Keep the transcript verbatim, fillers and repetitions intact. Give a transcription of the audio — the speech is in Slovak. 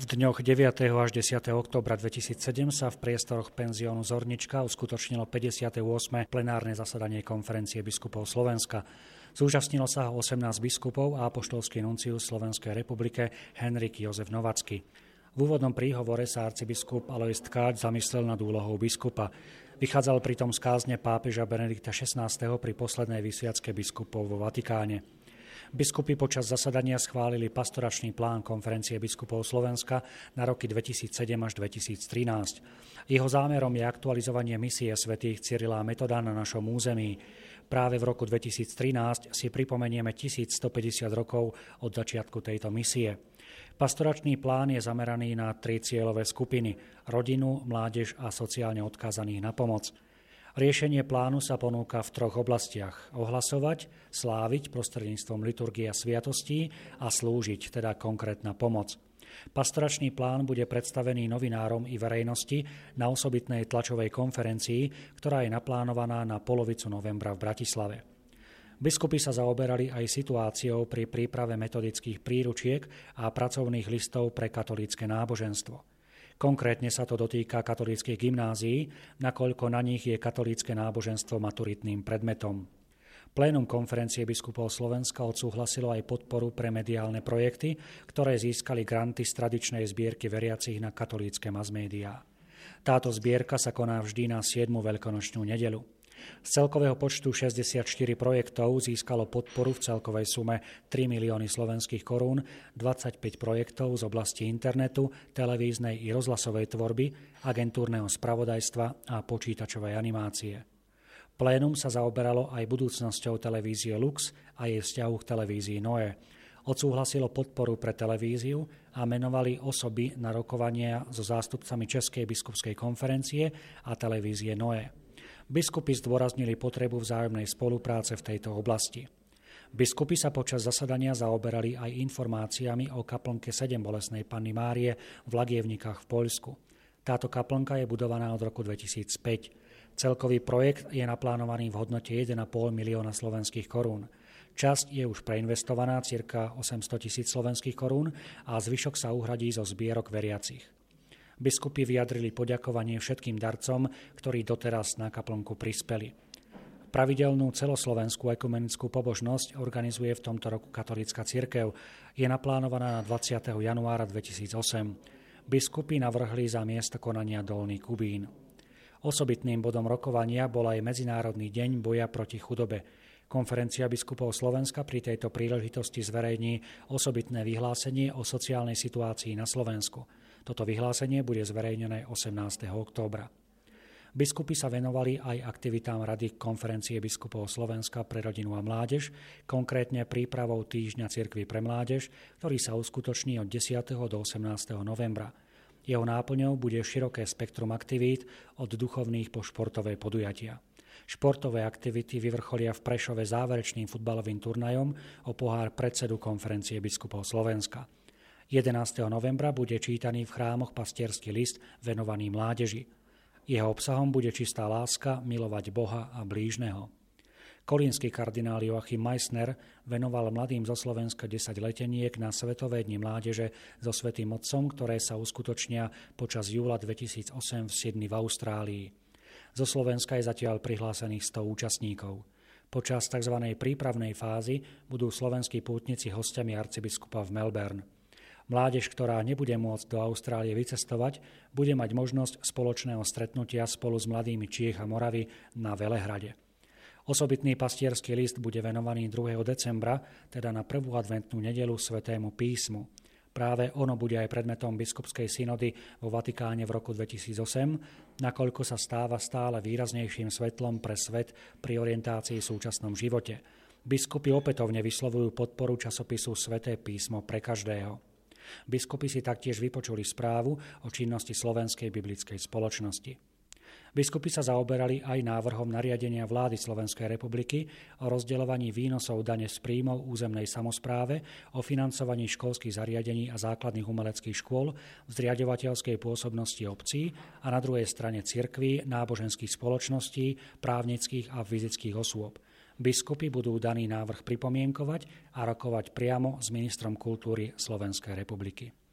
V dňoch deviateho až desiateho októbra dvetisícsedem sa v priestoroch penziónu Zornička uskutočnilo päťdesiate ôsme plenárne zasadanie Konferencie biskupov Slovenska. Zúčastnilo sa ho osemnásť biskupov a apoštolský nuncius Slovenskej republike Henrik Jozef Novacký. V úvodnom príhovore sa arcibiskup Alojz Tkáč zamyslel nad úlohou biskupa. Vychádzal pritom z kázne pápeža Benedikta šestnásteho pri poslednej vysviacke biskupov vo Vatikáne. Biskupy počas zasadania schválili pastoračný plán Konferencie biskupov Slovenska na roky dvetisícsedem až dvetisíctrinásť. Jeho zámerom je aktualizovanie misie svätých Cyrila a Metoda na našom území. Práve v roku dvetisíctrinásť si pripomenieme tisícstopäťdesiat rokov od začiatku tejto misie. Pastoračný plán je zameraný na tri cieľové skupiny – rodinu, mládež a sociálne odkázaných na pomoc. Riešenie plánu sa ponúka v troch oblastiach – ohlasovať, sláviť prostredníctvom liturgie a sviatostí a slúžiť, teda konkrétna pomoc. Pastoračný plán bude predstavený novinárom i verejnosti na osobitnej tlačovej konferencii, ktorá je naplánovaná na polovicu novembra v Bratislave. Biskupy sa zaoberali aj situáciou pri príprave metodických príručiek a pracovných listov pre katolícke náboženstvo. Konkrétne sa to dotýka katolíckych gymnázií, nakoľko na nich je katolícke náboženstvo maturitným predmetom. Plénum Konferencie biskupov Slovenska odsúhlasilo aj podporu pre mediálne projekty, ktoré získali granty z tradičnej zbierky veriacich na katolícke masmédiá. Táto zbierka sa koná vždy na siedmu veľkonočnú nedeľu. Z celkového počtu šesťdesiatštyri projektov získalo podporu v celkovej sume tri milióny slovenských korún, dvadsaťpäť projektov z oblasti internetu, televíznej i rozhlasovej tvorby, agentúrneho spravodajstva a počítačovej animácie. Plénum sa zaoberalo aj budúcnosťou televízie Lux a jej vzťahu k televízii Noé. Odsúhlasilo podporu pre televíziu a menovali osoby na rokovania so zástupcami Českej biskupskej konferencie a televízie Noé. Biskupy zdôraznili potrebu vzájomnej spolupráce v tejto oblasti. Biskupy sa počas zasadania zaoberali aj informáciami o kaplnke sedem Bolestnej Panny Márie v Lagievnikách v Poľsku. Táto kaplnka je budovaná od roku dvetisícpäť. Celkový projekt je naplánovaný v hodnote jeden a pol milióna slovenských korún. Časť je už preinvestovaná, cirka osemsto tisíc slovenských korún, a zvyšok sa uhradí zo zbierok veriacich. Biskupy vyjadrili poďakovanie všetkým darcom, ktorí doteraz na kaplnku prispeli. Pravidelnú celoslovenskú ekumenickú pobožnosť organizuje v tomto roku katolícka cirkev. Je naplánovaná na dvadsiateho januára dvetisícosem. Biskupy navrhli za miesto konania Dolný Kubín. Osobitným bodom rokovania bol aj Medzinárodný deň boja proti chudobe. Konferencia biskupov Slovenska pri tejto príležitosti zverejní osobitné vyhlásenie o sociálnej situácii na Slovensku. Toto vyhlásenie bude zverejnené osemnásteho októbra. Biskupy sa venovali aj aktivitám Rady Konferencie biskupov Slovenska pre rodinu a mládež, konkrétne prípravou Týždňa cirkvi pre mládež, ktorý sa uskutoční od desiateho do osemnásteho novembra. Jeho náplňou bude široké spektrum aktivít od duchovných po športové podujatia. Športové aktivity vyvrcholia v Prešove záverečným futbalovým turnajom o pohár predsedu Konferencie biskupov Slovenska. jedenásteho novembra bude čítaný v chrámoch pastierský list venovaný mládeži. Jeho obsahom bude čistá láska, milovať Boha a blížneho. Kolínsky kardinál Joachim Meissner venoval mladým zo Slovenska desať leteniek na Svetové dni mládeže so Svätým Otcom, ktoré sa uskutočnia počas júla dvetisícosem v Sydney v Austrálii. Zo Slovenska je zatiaľ prihlásených sto účastníkov. Počas tzv. Prípravnej fázy budú slovenskí pútnici hostiami arcibiskupa v Melbourne. Mládež, ktorá nebude môcť do Austrálie vycestovať, bude mať možnosť spoločného stretnutia spolu s mladými Čiech a Moravy na Velehrade. Osobitný pastierský list bude venovaný druhého decembra, teda na prvú adventnú nedeľu Svätému písmu. Práve ono bude aj predmetom biskupskej synody vo Vatikáne v roku dvetisícosem, nakoľko sa stáva stále výraznejším svetlom pre svet pri orientácii v súčasnom živote. Biskupy opätovne vyslovujú podporu časopisu Sväté písmo pre každého. Biskupy si taktiež vypočuli správu o činnosti Slovenskej biblickej spoločnosti. Biskupy sa zaoberali aj návrhom nariadenia vlády Slovenskej republiky o rozdeľovaní výnosov dane z príjmov územnej samospráve, o financovaní školských zariadení a základných umeleckých škôl v zriaďovateľskej pôsobnosti obcí a na druhej strane cirkví, náboženských spoločností, právnických a fyzických osôb. Biskupy budú daný návrh pripomienkovať a rokovať priamo s ministrom kultúry Slovenskej republiky.